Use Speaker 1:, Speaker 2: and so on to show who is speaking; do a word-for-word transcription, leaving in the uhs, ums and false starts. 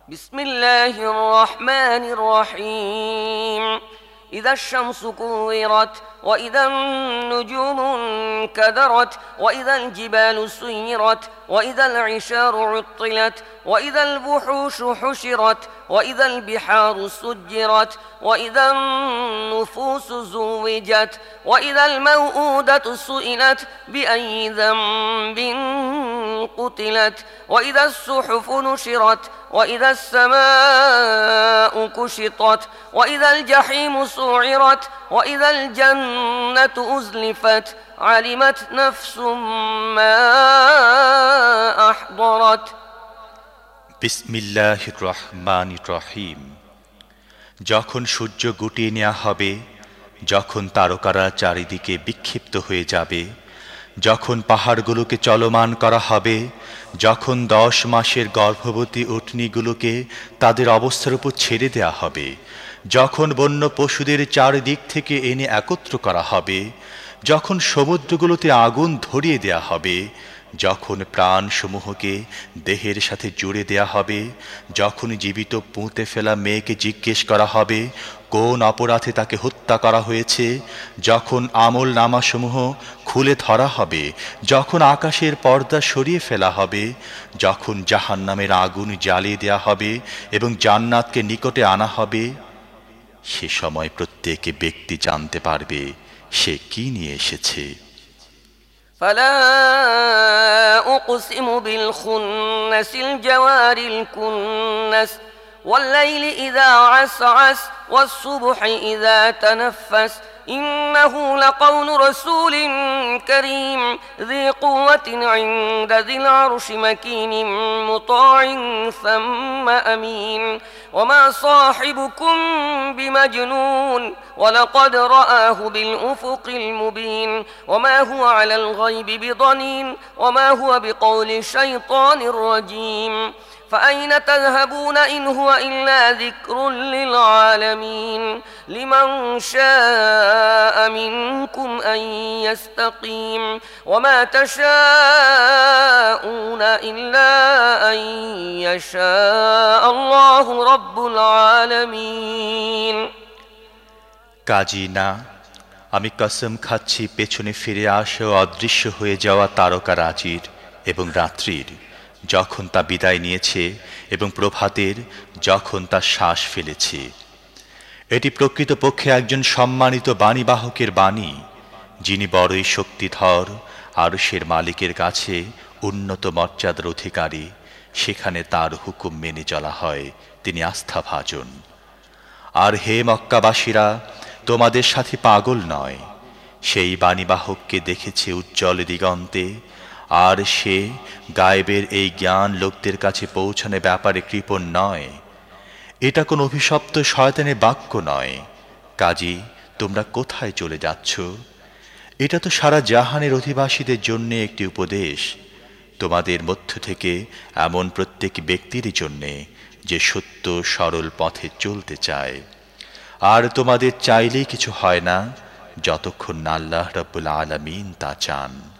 Speaker 1: بسم الله الرحمن الرحيم إذا الشمس كورت وإذا النجوم انكدرت وإذا الجبال سيرت وإذا العشار عطلت وإذا الوحوش حشرت وإذا البحار سجرت وإذا النفوس زوجت وإذا الموءودة سئلت بأي ذنب قتلت وإذا الصحف نشرت وإذا السماء كشطت وإذا الجحيم سعرت وإذا الجنة أزلفت علمت نفس ما أحضرت
Speaker 2: বিসমিল্লাহির রহমানির রহিম। যখন সূর্য গুটিয়ে নেওয়া হবে, যখন তারকারা চারিদিকে বিক্ষিপ্ত হয়ে যাবে, যখন পাহাড়গুলোকে চলমান করা হবে, যখন দশ মাসের গর্ভবতী উটনীগুলোকে তাদের অবস্থার উপর ছেড়ে দেওয়া হবে, যখন বন্য পশুদের চারিদিক থেকে এনে একত্র করা হবে, যখন সমুদ্রগুলোতে আগুন ধরিয়ে দেওয়া হবে, যখন প্রাণসমূহকে দেহের সাথে জুড়ে দেয়া হবে, যখন জীবিত পুঁতে ফেলা মেয়েকে জিজ্ঞেস করা হবে কোন অপরাধে তাকে হত্যা করা হয়েছে, যখন আমল নামাসমূহ খুলে ধরা হবে, যখন আকাশের পর্দা সরিয়ে ফেলা হবে, যখন জাহান্নামের আগুন জ্বালিয়ে দেয়া হবে এবং জান্নাতকে নিকটে আনা হবে, সে সময় প্রত্যেক ব্যক্তি জানতে পারবে সে কি নিয়ে এসেছে।
Speaker 1: فلا أقسم بالخنس الجوار الكنس والليل إذا عسعس والصبح إذا تنفس إنه لقول رسول كريم ذي قوة عند ذي العرش مكين مطاع ثم أمين وما صاحبكم بمجنون ولقد رآه بالأفق المبين وما هو على الغيب بضنين وما هو بقول شيطان رجيم فأين تذهبون إن هو إلا ذكر للعالمين لمن شاء منكم أن يستقيم وما تشاءون إلا أن يشاء الله رب العالمين
Speaker 2: কাজী না, আমি কসম খাচ্ছি পেছনে ফিরে আসা অদৃশ্য হয়ে যাওয়া তারকারাজির এবং রাত্রির, যখন তা বিদায় নিয়েছে, এবং প্রভাতের, যখন তা শ্বাস ফেলেছে। এটি প্রকৃতপক্ষে একজন সম্মানিত বাণীবাহকের বাণী, যিনি বড়ই শক্তিধর, আরশের মালিকের কাছে উন্নত মর্যাদার অধিকারী। সেখানে তার হুকুম মেনে চলা হয়, তিনি আস্থাভাজন। আর হে মক্কাবাসীরা, তোমাদের সাথে পাগল নয়, সেই বাণীবাহককে দেখেছে উজ্জ্বল দিগন্তে, আর সে গায়েবের এই জ্ঞান লোকদের কাছে পৌঁছানোর ব্যাপারে কৃপণ নয়। এটা কোন অভিশপ্ত শয়তানের বাক্য নয়। কাজী, তোমরা কোথায় চলে যাচ্ছ? এটা তো সারা জাহানের অধিবাসীদের জন্য একটি উপদেশ, তোমাদের মধ্য থেকে এমন প্রত্যেক ব্যক্তির জন্যে যে সত্য সরল পথে চলতে চায়। আর তোমাদের চাইলেই কিছু হয় না, যতক্ষণ না আল্লাহ রাব্বুল আলামিন তা চান।